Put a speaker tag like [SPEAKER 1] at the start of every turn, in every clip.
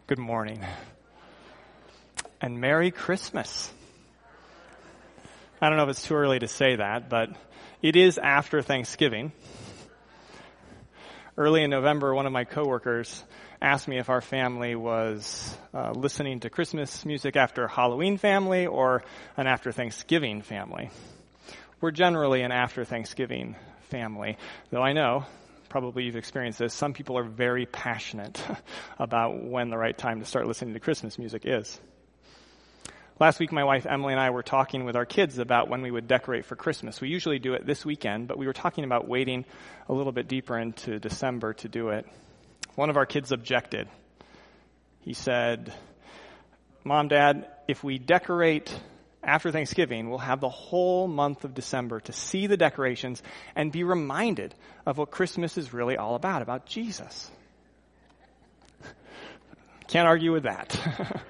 [SPEAKER 1] Good morning. And Merry Christmas. I don't know if it's too early to say that, but it is after Thanksgiving. Early in November, one of my coworkers asked me if our family was listening to Christmas music after Halloween family or an after Thanksgiving family. We're generally an after Thanksgiving family, though I know, probably you've experienced this, some people are very passionate about when the right time to start listening to Christmas music is. Last week, my wife Emily and I were talking with our kids about when we would decorate for Christmas. We usually do it this weekend, but we were talking about waiting a little bit deeper into December to do it. One of our kids objected. He said, "Mom, Dad, if we decorate after Thanksgiving, we'll have the whole month of December to see the decorations and be reminded of what Christmas is really all about Jesus." Can't argue with that.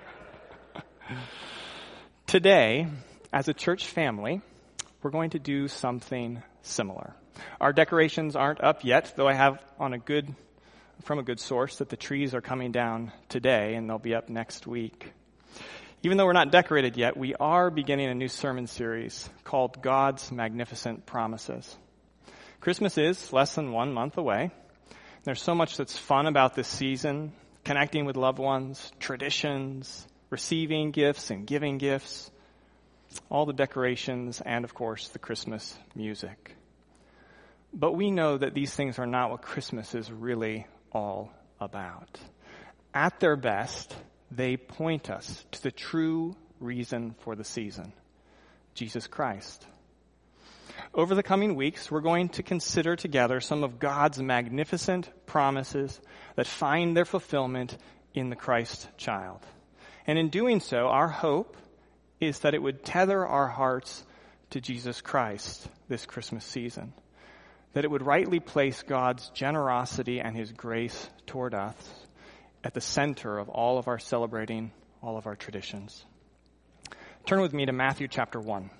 [SPEAKER 1] Today, as a church family, we're going to do something similar. Our decorations aren't up yet, though I have from a good source that the trees are coming down today and they'll be up next week. Even though we're not decorated yet, we are beginning a new sermon series called God's Magnificent Promises. Christmas is less than 1 month away. There's so much that's fun about this season, connecting with loved ones, traditions, receiving gifts and giving gifts, all the decorations, and of course the Christmas music. But we know that these things are not what Christmas is really all about. At their best, they point us to the true reason for the season, Jesus Christ. Over the coming weeks, we're going to consider together some of God's magnificent promises that find their fulfillment in the Christ child. And in doing so, our hope is that it would tether our hearts to Jesus Christ this Christmas season, that it would rightly place God's generosity and his grace toward us at the center of all of our celebrating, all of our traditions. Turn with me to Matthew chapter 1.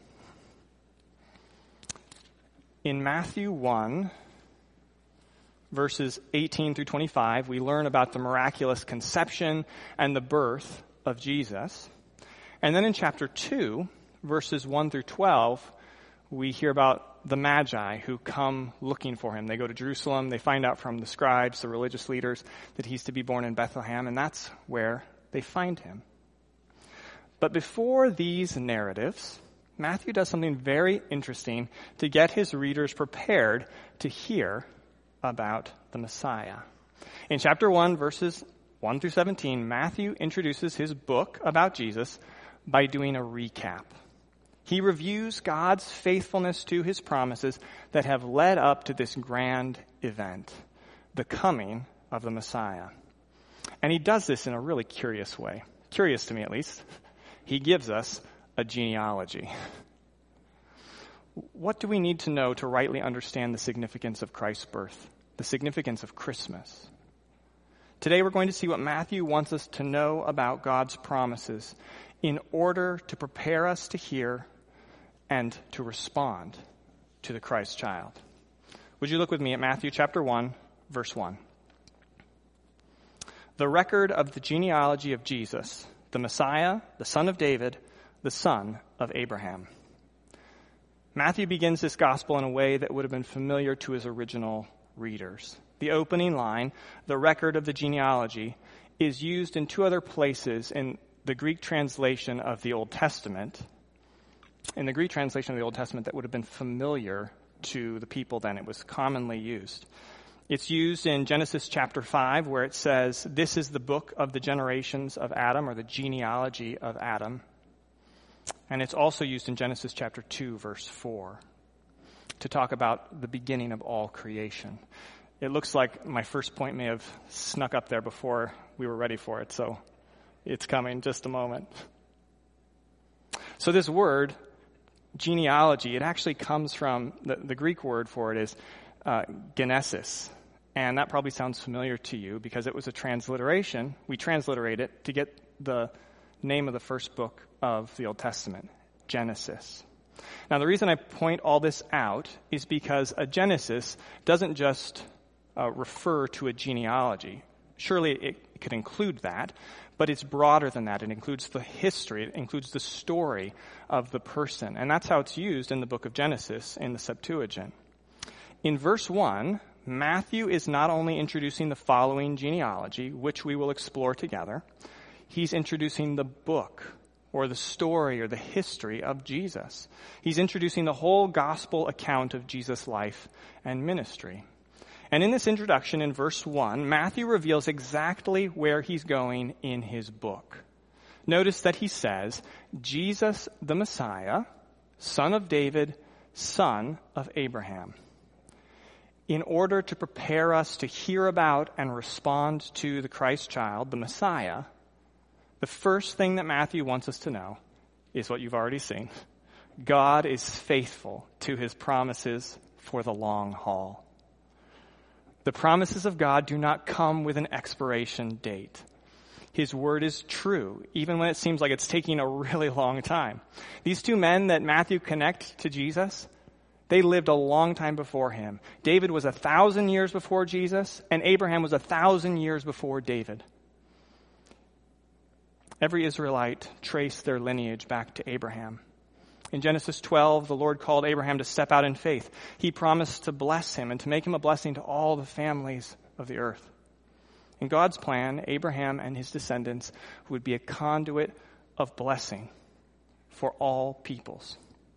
[SPEAKER 1] In Matthew 1, verses 18 through 25, we learn about the miraculous conception and the birth of Jesus. And then in chapter 2, verses 1 through 12, we hear about the Magi who come looking for him. They go to Jerusalem. They find out from the scribes, the religious leaders, that he's to be born in Bethlehem, and that's where they find him. But before these narratives, Matthew does something very interesting to get his readers prepared to hear about the Messiah. In chapter 1, verses 1 through 17, Matthew introduces his book about Jesus by doing a recap. He reviews God's faithfulness to his promises that have led up to this grand event, the coming of the Messiah. And he does this in a really curious way. Curious to me, at least. He gives us a genealogy. What do we need to know to rightly understand the significance of Christ's birth, the significance of Christmas? Today we're going to see what Matthew wants us to know about God's promises in order to prepare us to hear and to respond to the Christ child. Would you look with me at Matthew chapter 1, verse 1. The record of the genealogy of Jesus, the Messiah, the son of David, the son of Abraham. Matthew begins this gospel in a way that would have been familiar to his original readers. The opening line, the record of the genealogy, is used in two other places in the Greek translation of the Old Testament. In the Greek translation of the Old Testament that would have been familiar to the people then. It was commonly used. It's used in Genesis chapter 5 where it says, "This is the book of the generations of Adam," or the genealogy of Adam. And it's also used in Genesis chapter 2, verse 4, to talk about the beginning of all creation. It looks like my first point may have snuck up there before we were ready for it, so it's coming just a moment. So this word, genealogy, it actually comes from, the Greek word for it is genesis. And that probably sounds familiar to you because it was a transliteration. We transliterate it to get the name of the first book of the Old Testament, Genesis. Now, the reason I point all this out is because a Genesis doesn't just refer to a genealogy. Surely it It could include that, but it's broader than that. It includes the history. It includes the story of the person. And that's how it's used in the book of Genesis in the Septuagint. In verse 1, Matthew is not only introducing the following genealogy, which we will explore together, he's introducing the book or the story or the history of Jesus. He's introducing the whole gospel account of Jesus' life and ministry. And in this introduction in verse 1, Matthew reveals exactly where he's going in his book. Notice that he says, Jesus the Messiah, son of David, son of Abraham. In order to prepare us to hear about and respond to the Christ child, the Messiah, the first thing that Matthew wants us to know is what you've already seen. God is faithful to his promises for the long haul. The promises of God do not come with an expiration date. His word is true, even when it seems like it's taking a really long time. These two men that Matthew connects to Jesus, they lived a long time before him. David was 1,000 years before Jesus, and Abraham was 1,000 years before David. Every Israelite traced their lineage back to Abraham. In Genesis 12, the Lord called Abraham to step out in faith. He promised to bless him and to make him a blessing to all the families of the earth. In God's plan, Abraham and his descendants would be a conduit of blessing for all peoples.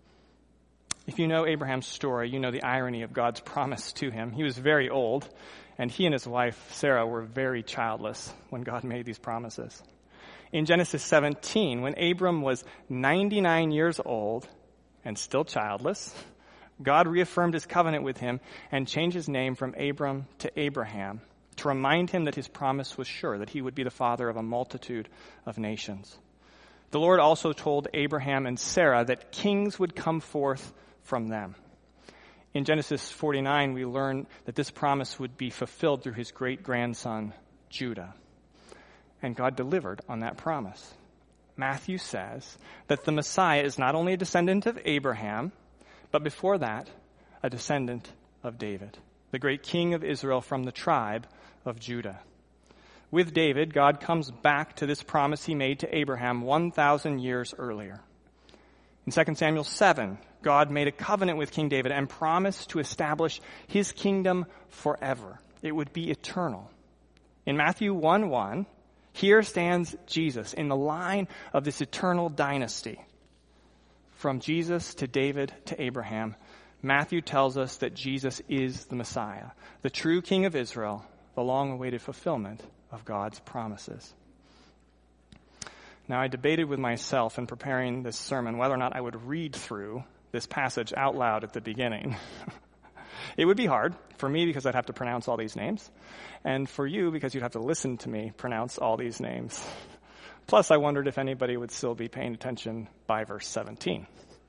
[SPEAKER 1] If you know Abraham's story, you know the irony of God's promise to him. He was very old, and he and his wife, Sarah, were very childless when God made these promises. In Genesis 17, when Abram was 99 years old and still childless, God reaffirmed his covenant with him and changed his name from Abram to Abraham to remind him that his promise was sure, that he would be the father of a multitude of nations. The Lord also told Abraham and Sarah that kings would come forth from them. In Genesis 49, we learn that this promise would be fulfilled through his great-grandson, Judah. And God delivered on that promise. Matthew says that the Messiah is not only a descendant of Abraham, but before that, a descendant of David, the great king of Israel from the tribe of Judah. With David, God comes back to this promise he made to Abraham 1,000 years earlier. In 2 Samuel 7, God made a covenant with King David and promised to establish his kingdom forever. It would be eternal. In Matthew 1:1, here stands Jesus in the line of this eternal dynasty. From Jesus to David to Abraham, Matthew tells us that Jesus is the Messiah, the true King of Israel, the long-awaited fulfillment of God's promises. Now, I debated with myself in preparing this sermon whether or not I would read through this passage out loud at the beginning. It would be hard for me because I'd have to pronounce all these names, and for you because you'd have to listen to me pronounce all these names. Plus, I wondered if anybody would still be paying attention by verse 17.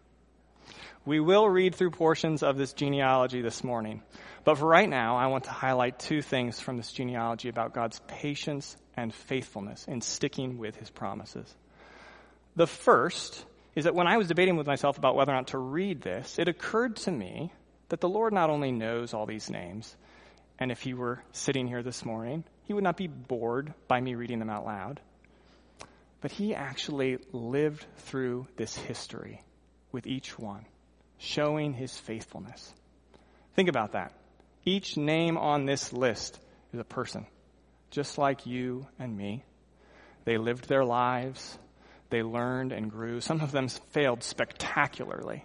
[SPEAKER 1] We will read through portions of this genealogy this morning, but for right now, I want to highlight two things from this genealogy about God's patience and faithfulness in sticking with his promises. The first is that when I was debating with myself about whether or not to read this, it occurred to me that the Lord not only knows all these names, and if he were sitting here this morning, he would not be bored by me reading them out loud, but he actually lived through this history with each one, showing his faithfulness. Think about that. Each name on this list is a person, just like you and me. They lived their lives. They learned and grew. Some of them failed spectacularly.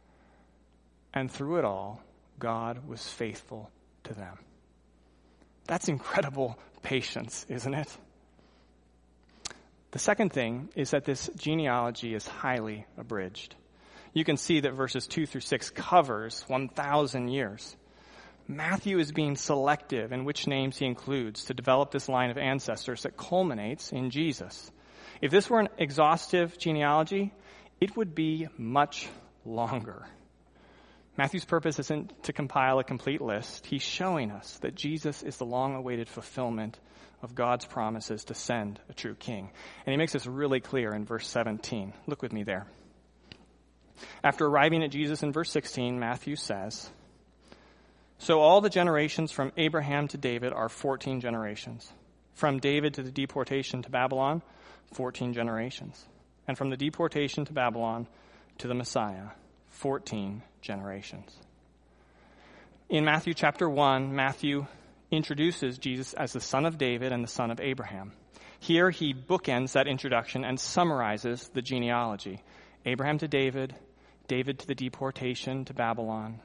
[SPEAKER 1] And through it all, God was faithful to them. That's incredible patience, isn't it? The second thing is that this genealogy is highly abridged. You can see that verses 2 through 6 covers 1,000 years. Matthew is being selective in which names he includes to develop this line of ancestors that culminates in Jesus. If this were an exhaustive genealogy, it would be much longer. Matthew's purpose isn't to compile a complete list. He's showing us that Jesus is the long-awaited fulfillment of God's promises to send a true king. And he makes this really clear in verse 17. Look with me there. After arriving at Jesus in verse 16, Matthew says, "So all the generations from Abraham to David are 14 generations. From David to the deportation to Babylon, 14 generations. And from the deportation to Babylon to the Messiah, 14 generations. In Matthew chapter 1, Matthew introduces Jesus as the son of David and the son of Abraham. Here he bookends that introduction and summarizes the genealogy. Abraham to David, David to the deportation to Babylon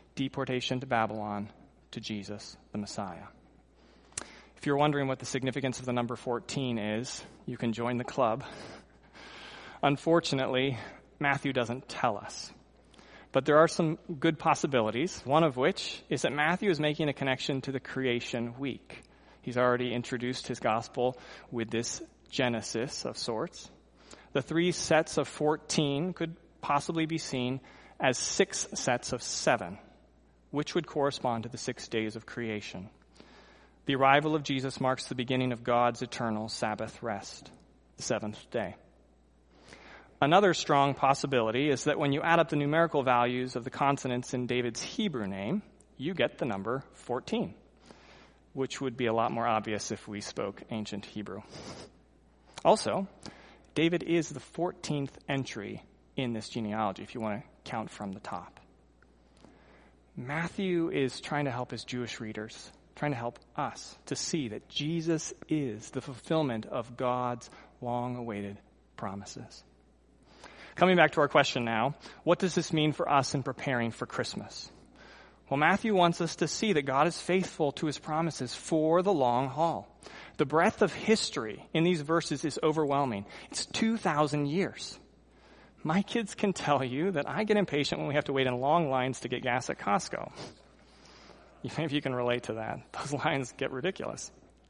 [SPEAKER 1] to Jesus, the Messiah. If you're wondering what the significance of the number 14 is, you can join the club. Unfortunately, Matthew doesn't tell us. But there are some good possibilities, one of which is that Matthew is making a connection to the creation week. He's already introduced his gospel with this Genesis of sorts. The 3 sets of 14 could possibly be seen as 6 sets of 7, which would correspond to the 6 days of creation. The arrival of Jesus marks the beginning of God's eternal Sabbath rest, the 7th day. Another strong possibility is that when you add up the numerical values of the consonants in David's Hebrew name, you get the number 14, which would be a lot more obvious if we spoke ancient Hebrew. Also, David is the 14th entry in this genealogy, if you want to count from the top. Matthew is trying to help his Jewish readers, trying to help us to see that Jesus is the fulfillment of God's long-awaited promises. Coming back to our question now, what does this mean for us in preparing for Christmas? Well, Matthew wants us to see that God is faithful to his promises for the long haul. The breadth of history in these verses is overwhelming. It's 2,000 years. My kids can tell you that I get impatient when we have to wait in long lines to get gas at Costco. Even if you can relate to that, those lines get ridiculous.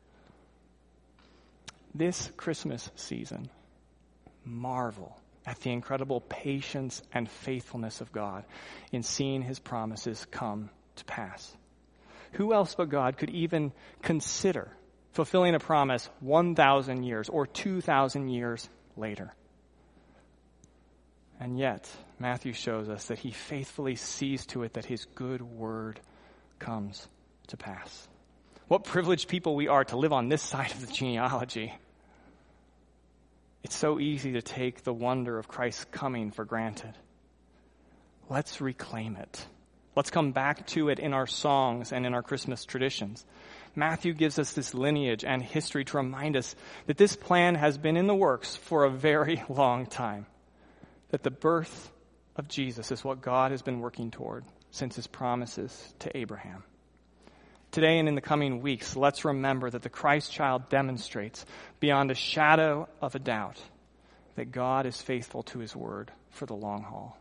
[SPEAKER 1] This Christmas season, marvel at the incredible patience and faithfulness of God in seeing his promises come to pass. Who else but God could even consider fulfilling a promise 1,000 years or 2,000 years later? And yet, Matthew shows us that he faithfully sees to it that his good word comes to pass. What privileged people we are to live on this side of the genealogy. It's so easy to take the wonder of Christ's coming for granted. Let's reclaim it. Let's come back to it in our songs and in our Christmas traditions. Matthew gives us this lineage and history to remind us that this plan has been in the works for a very long time. That the birth of Jesus is what God has been working toward since his promises to Abraham. Today and in the coming weeks, let's remember that the Christ child demonstrates beyond a shadow of a doubt that God is faithful to his word for the long haul.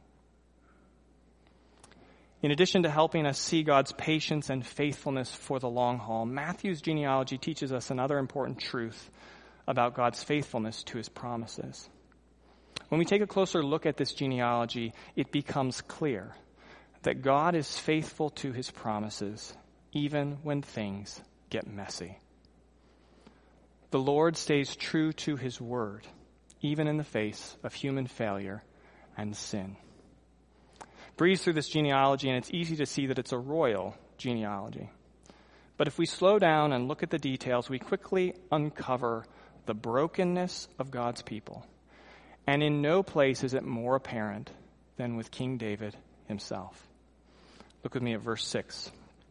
[SPEAKER 1] In addition to helping us see God's patience and faithfulness for the long haul, Matthew's genealogy teaches us another important truth about God's faithfulness to his promises. When we take a closer look at this genealogy, it becomes clear that God is faithful to his promises even when things get messy. The Lord stays true to his word, even in the face of human failure and sin. Breeze through this genealogy, and it's easy to see that it's a royal genealogy. But if we slow down and look at the details, we quickly uncover the brokenness of God's people. And in no place is it more apparent than with King David himself. Look with me at verse 6.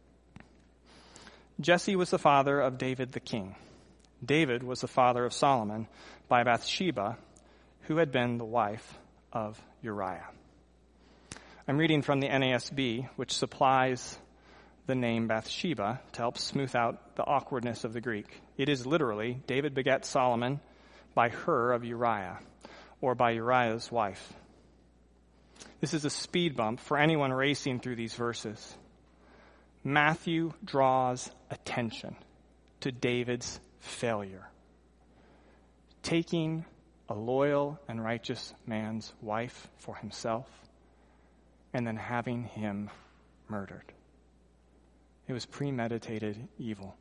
[SPEAKER 1] Jesse was the father of David the king. David was the father of Solomon by Bathsheba, who had been the wife of Uriah. I'm reading from the NASB, which supplies the name Bathsheba to help smooth out the awkwardness of the Greek. It is literally, David begat Solomon by her of Uriah, or by Uriah's wife. This is a speed bump for anyone racing through these verses. Matthew draws attention to David's failure. Taking a loyal and righteous man's wife for himself and then having him murdered. It was premeditated evil.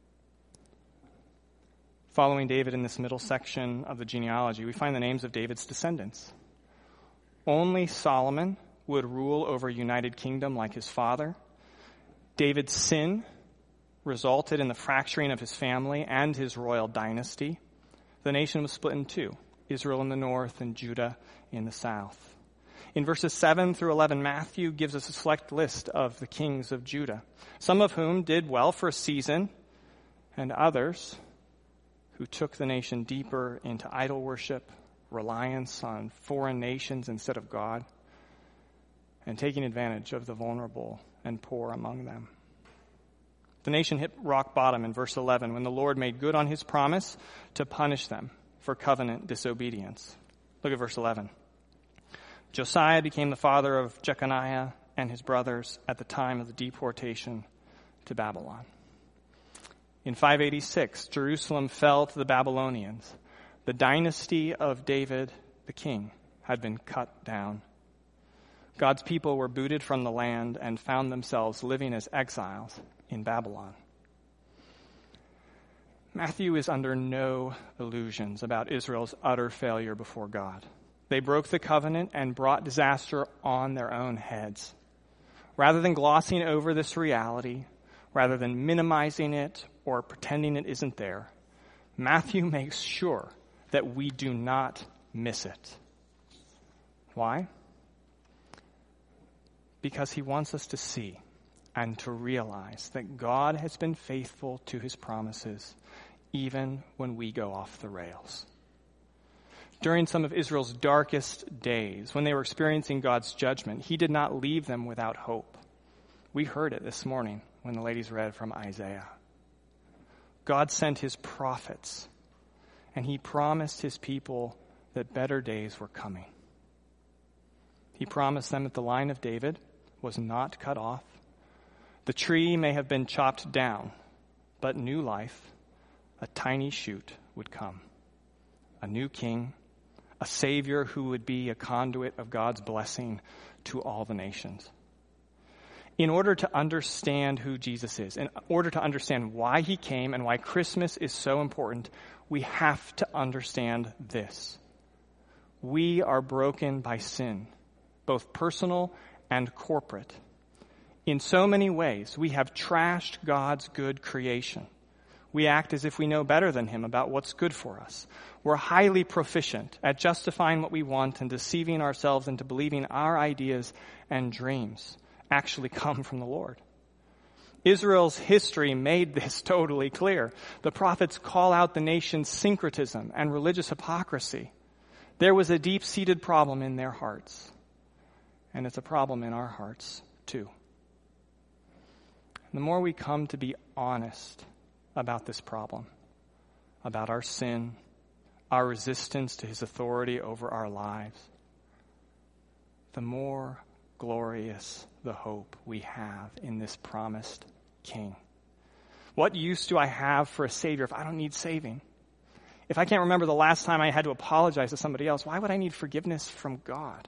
[SPEAKER 1] Following David in this middle section of the genealogy, we find the names of David's descendants. Only Solomon would rule over a united kingdom like his father. David's sin resulted in the fracturing of his family and his royal dynasty, the nation was split in two, Israel in the north and Judah in the south. In verses 7 through 11, Matthew gives us a select list of the kings of Judah, some of whom did well for a season, and others who took the nation deeper into idol worship, reliance on foreign nations instead of God, and taking advantage of the vulnerable and poor among them. The nation hit rock bottom in verse 11 when the Lord made good on his promise to punish them for covenant disobedience. Look at verse 11. Josiah became the father of Jeconiah and his brothers at the time of the deportation to Babylon. In 586, Jerusalem fell to the Babylonians. The dynasty of David, the king, had been cut down. God's people were booted from the land and found themselves living as exiles in Babylon. Matthew is under no illusions about Israel's utter failure before God. They broke the covenant and brought disaster on their own heads. Rather than glossing over this reality, rather than minimizing it or pretending it isn't there, Matthew makes sure that we do not miss it. Why? Because he wants us to see and to realize that God has been faithful to his promises even when we go off the rails. During some of Israel's darkest days, when they were experiencing God's judgment, he did not leave them without hope. We heard it this morning when the ladies read from Isaiah. God sent his prophets, and he promised his people that better days were coming. He promised them that the line of David was not cut off. The tree may have been chopped down, but new life, a tiny shoot, would come. A new king, a savior who would be a conduit of God's blessing to all the nations. In order to understand who Jesus is, in order to understand why he came and why Christmas is so important, we have to understand this. We are broken by sin, both personal and corporate. In so many ways, we have trashed God's good creation. We act as if we know better than him about what's good for us. We're highly proficient at justifying what we want and deceiving ourselves into believing our ideas and dreams actually come from the Lord. Israel's history made this totally clear. The prophets call out the nation's syncretism and religious hypocrisy. There was a deep-seated problem in their hearts, and it's a problem in our hearts too. The more we come to be honest about this problem, about our sin, our resistance to his authority over our lives, the more glorious the hope we have in this promised King. What use do I have for a Savior if I don't need saving? If I can't remember the last time I had to apologize to somebody else, why would I need forgiveness from God?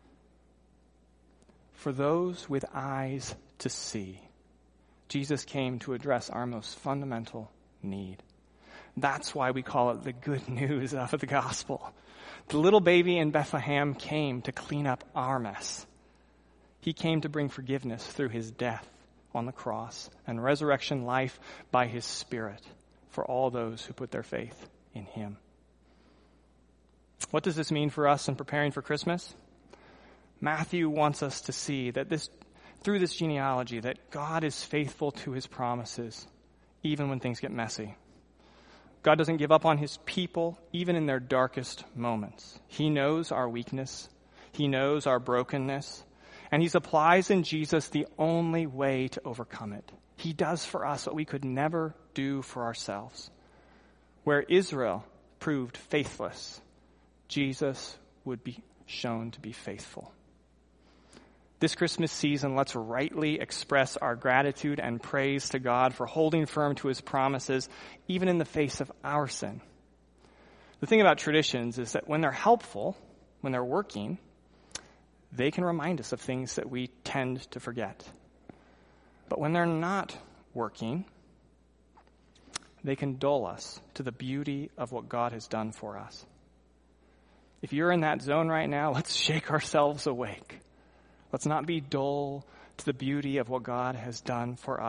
[SPEAKER 1] For those with eyes to see, Jesus came to address our most fundamental need. That's why we call it the good news of the gospel. The little baby in Bethlehem came to clean up our mess. He came to bring forgiveness through his death on the cross and resurrection life by his Spirit for all those who put their faith in him. What does this mean for us in preparing for Christmas? Matthew wants us to see that through this genealogy, that God is faithful to his promises, even when things get messy. God doesn't give up on his people, even in their darkest moments. He knows our weakness. He knows our brokenness. And he supplies in Jesus the only way to overcome it. He does for us what we could never do for ourselves. Where Israel proved faithless, Jesus would be shown to be faithful. This Christmas season, let's rightly express our gratitude and praise to God for holding firm to his promises, even in the face of our sin. The thing about traditions is that when they're helpful, when they're working, they can remind us of things that we tend to forget. But when they're not working, they can dull us to the beauty of what God has done for us. If you're in that zone right now, let's shake ourselves awake. Let's not be dull to the beauty of what God has done for us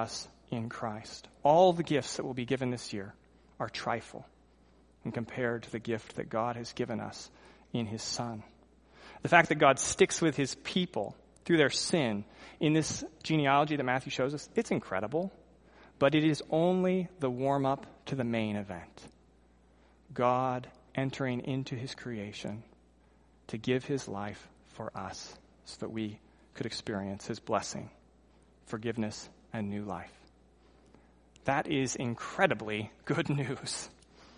[SPEAKER 1] in Christ. All the gifts that will be given this year are trifle when compared to the gift that God has given us in his Son. The fact that God sticks with his people through their sin in this genealogy that Matthew shows us, it's incredible, but it is only the warm-up to the main event. God entering into his creation to give his life for us so that we could experience his blessing, forgiveness, and new life. That is incredibly good news.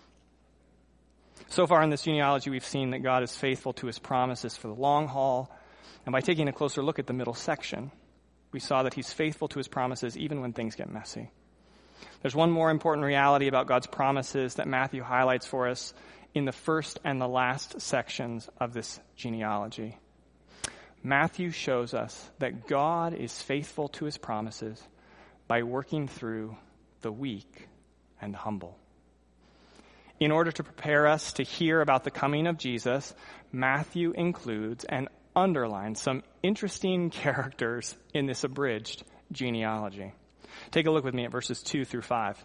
[SPEAKER 1] So far in this genealogy, we've seen that God is faithful to his promises for the long haul. And by taking a closer look at the middle section, we saw that he's faithful to his promises even when things get messy. There's one more important reality about God's promises that Matthew highlights for us in the first and the last sections of this genealogy. Matthew shows us that God is faithful to his promises by working through the weak and humble. In order to prepare us to hear about the coming of Jesus, Matthew includes and underlines some interesting characters in this abridged genealogy. Take a look with me at verses 2 through 5.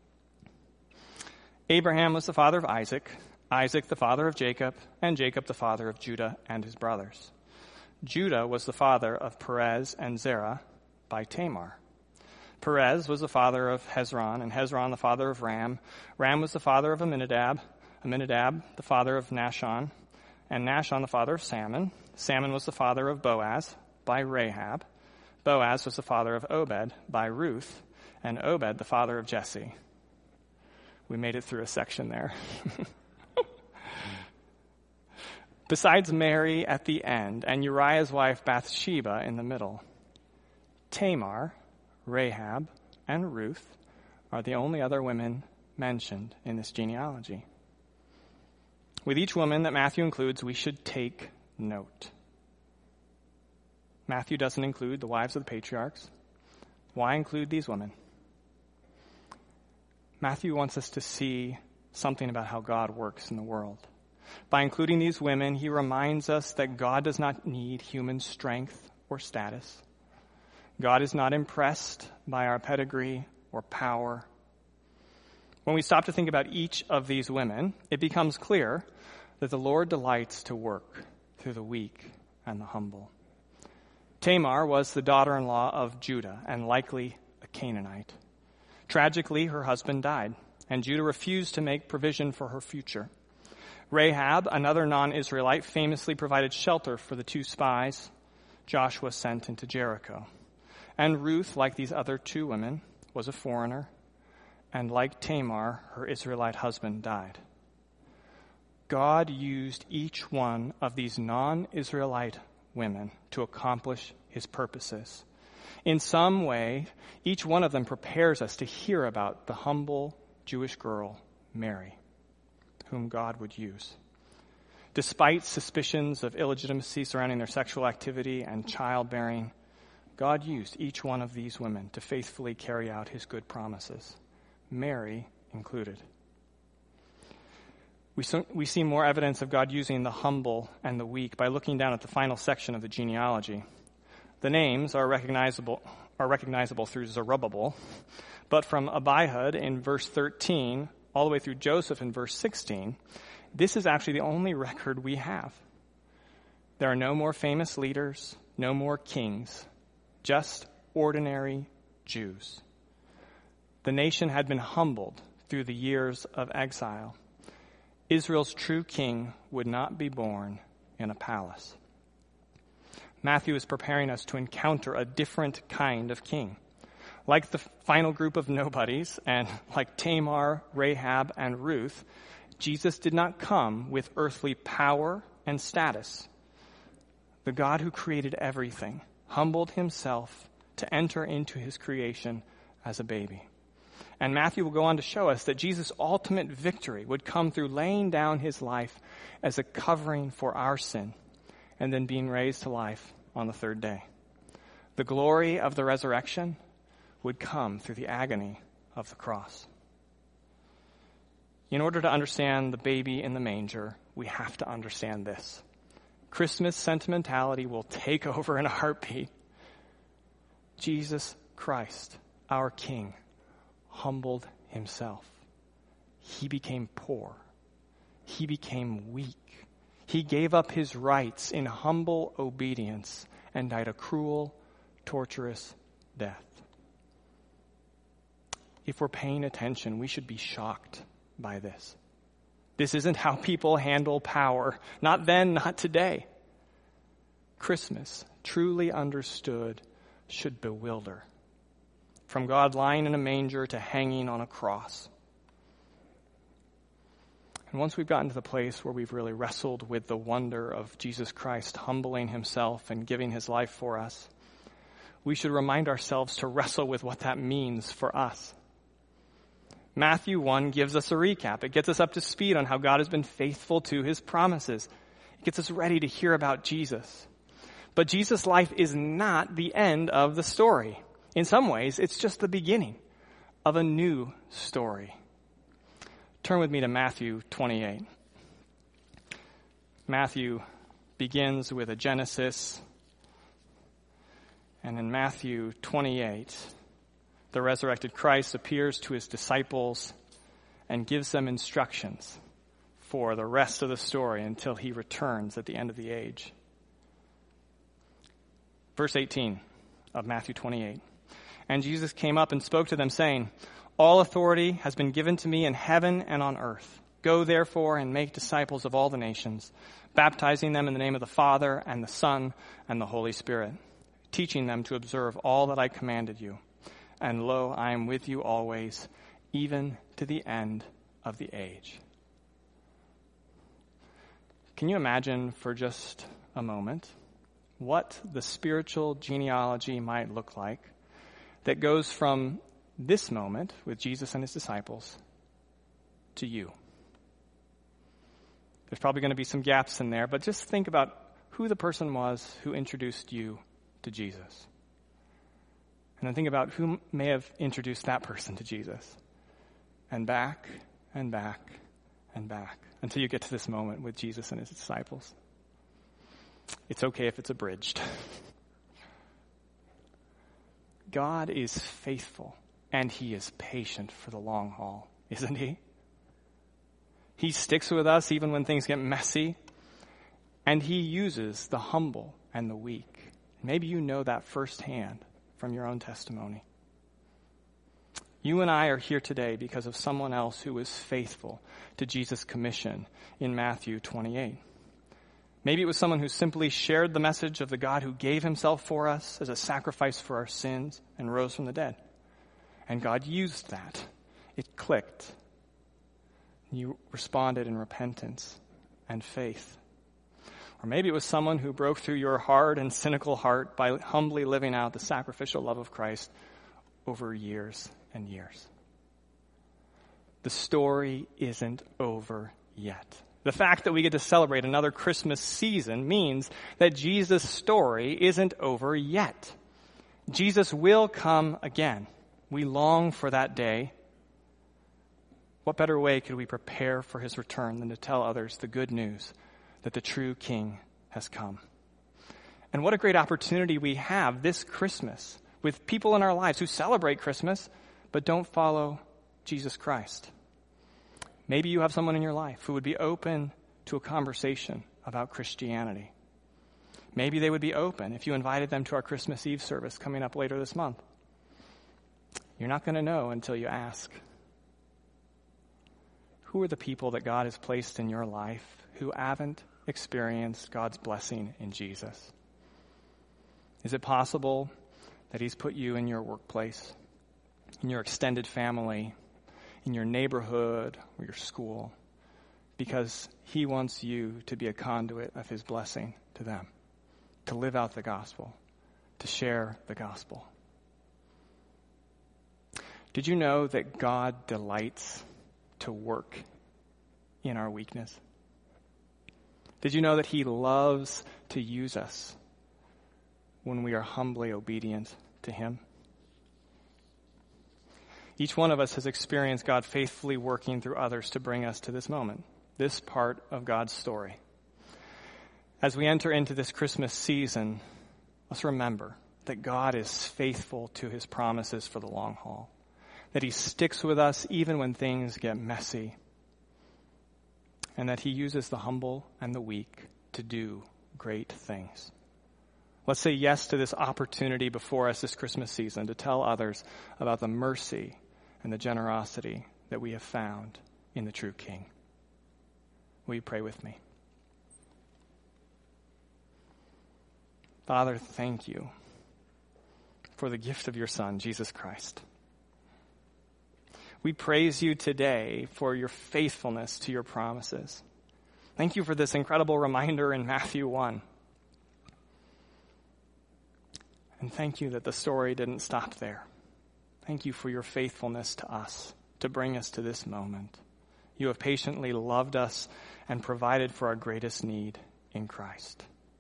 [SPEAKER 1] Abraham was the father of Isaac, Isaac the father of Jacob, and Jacob the father of Judah and his brothers. Judah was the father of Perez and Zerah by Tamar. Perez was the father of Hezron, and Hezron the father of Ram. Ram was the father of Amminadab, Amminadab the father of Nahshon, and Nahshon the father of Salmon. Salmon was the father of Boaz by Rahab. Boaz was the father of Obed by Ruth, and Obed the father of Jesse. We made it through a section there. Besides Mary at the end and Uriah's wife Bathsheba in the middle, Tamar, Rahab, and Ruth are the only other women mentioned in this genealogy. With each woman that Matthew includes, we should take note. Matthew doesn't include the wives of the patriarchs. Why include these women? Matthew wants us to see something about how God works in the world. By including these women, he reminds us that God does not need human strength or status. God is not impressed by our pedigree or power. When we stop to think about each of these women, it becomes clear that the Lord delights to work through the weak and the humble. Tamar was the daughter-in-law of Judah and likely a Canaanite. Tragically, her husband died, and Judah refused to make provision for her future. Rahab, another non-Israelite, famously provided shelter for the two spies Joshua sent into Jericho. And Ruth, like these other two women, was a foreigner, and like Tamar, her Israelite husband died. God used each one of these non-Israelite women to accomplish his purposes. In some way, each one of them prepares us to hear about the humble Jewish girl, Mary, whom God would use. Despite suspicions of illegitimacy surrounding their sexual activity and childbearing, God used each one of these women to faithfully carry out his good promises, Mary included. We see more evidence of God using the humble and the weak by looking down at the final section of the genealogy. The names are recognizable through Zerubbabel, but from Abihud in verse 13 all the way through Joseph in verse 16, this is actually the only record we have. There are no more famous leaders, no more kings, just ordinary Jews. The nation had been humbled through the years of exile. Israel's true king would not be born in a palace. Matthew is preparing us to encounter a different kind of king. Like the final group of nobodies, and like Tamar, Rahab, and Ruth, Jesus did not come with earthly power and status. The God who created everything humbled himself to enter into his creation as a baby. And Matthew will go on to show us that Jesus' ultimate victory would come through laying down his life as a covering for our sin and then being raised to life on the third day. The glory of the resurrection would come through the agony of the cross. In order to understand the baby in the manger, we have to understand this. Christmas sentimentality will take over in a heartbeat. Jesus Christ our King, humbled himself. He became poor. He became weak. He gave up his rights in humble obedience and died a cruel, torturous death. If we're paying attention, we should be shocked by this. This isn't how people handle power. Not then, not today. Christmas, truly understood, should bewilder. From God lying in a manger to hanging on a cross. And once we've gotten to the place where we've really wrestled with the wonder of Jesus Christ humbling himself and giving his life for us, we should remind ourselves to wrestle with what that means for us. Matthew 1 gives us a recap. It gets us up to speed on how God has been faithful to his promises. It gets us ready to hear about Jesus. But Jesus' life is not the end of the story. In some ways, it's just the beginning of a new story. Turn with me to Matthew 28. Matthew begins with a Genesis. And in Matthew 28, the resurrected Christ appears to his disciples and gives them instructions for the rest of the story until he returns at the end of the age. Verse 18 of Matthew 28. And Jesus came up and spoke to them, saying, all authority has been given to me in heaven and on earth. Go therefore and make disciples of all the nations, baptizing them in the name of the Father and the Son and the Holy Spirit, teaching them to observe all that I commanded you. And lo, I am with you always, even to the end of the age. Can you imagine for just a moment what the spiritual genealogy might look like that goes from this moment with Jesus and his disciples to you? There's probably going to be some gaps in there, but just think about who the person was who introduced you to Jesus. And then think about who may have introduced that person to Jesus. And back and back and back until you get to this moment with Jesus and his disciples. It's okay if it's abridged. God is faithful and he is patient for the long haul, isn't he? He sticks with us even when things get messy, and he uses the humble and the weak. Maybe you know that firsthand from your own testimony. You and I are here today because of someone else who was faithful to Jesus' commission in Matthew 28. Maybe it was someone who simply shared the message of the God who gave himself for us as a sacrifice for our sins and rose from the dead. And God used that. It clicked. You responded in repentance and faith. Or maybe it was someone who broke through your hard and cynical heart by humbly living out the sacrificial love of Christ over years and years. The story isn't over yet. The fact that we get to celebrate another Christmas season means that Jesus' story isn't over yet. Jesus will come again. We long for that day. What better way could we prepare for his return than to tell others the good news that the true King has come? And what a great opportunity we have this Christmas with people in our lives who celebrate Christmas but don't follow Jesus Christ. Maybe you have someone in your life who would be open to a conversation about Christianity. Maybe they would be open if you invited them to our Christmas Eve service coming up later this month. You're not going to know until you ask. Who are the people that God has placed in your life who haven't experienced God's blessing in Jesus? Is it possible that he's put you in your workplace, in your extended family, in your neighborhood or your school, because he wants you to be a conduit of his blessing to them, to live out the gospel, to share the gospel? Did you know that God delights to work in our weakness? Did you know that he loves to use us when we are humbly obedient to him? Each one of us has experienced God faithfully working through others to bring us to this moment, this part of God's story. As we enter into this Christmas season, let's remember that God is faithful to his promises for the long haul, that he sticks with us even when things get messy, and that he uses the humble and the weak to do great things. Let's say yes to this opportunity before us this Christmas season to tell others about the mercy and the generosity that we have found in the true King. Will you pray with me? Father, thank you for the gift of your Son, Jesus Christ. We praise you today for your faithfulness to your promises. Thank you for this incredible reminder in Matthew 1. And thank you that the story didn't stop there. Thank you for your faithfulness to us to bring us to this moment. You have patiently loved us and provided for our greatest need in Christ.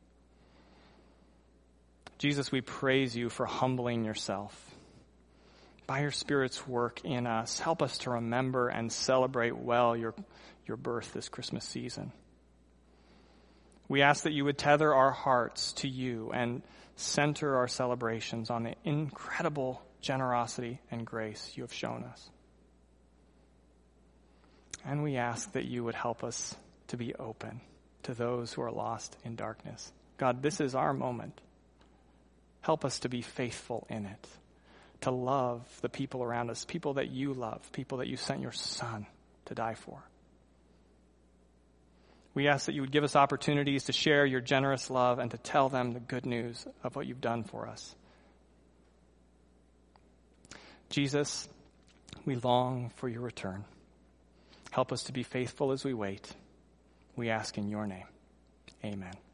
[SPEAKER 1] Jesus, we praise you for humbling yourself. By your Spirit's work in us, help us to remember and celebrate well your birth this Christmas season. We ask that you would tether our hearts to you and center our celebrations on the incredible generosity and grace you have shown us. And we ask that you would help us to be open to those who are lost in darkness. God, this is our moment. Help us to be faithful in it, to love the people around us, people that you love, people that you sent your Son to die for. We ask that you would give us opportunities to share your generous love and to tell them the good news of what you've done for us. Jesus, we long for your return. Help us to be faithful as we wait. We ask in your name. Amen.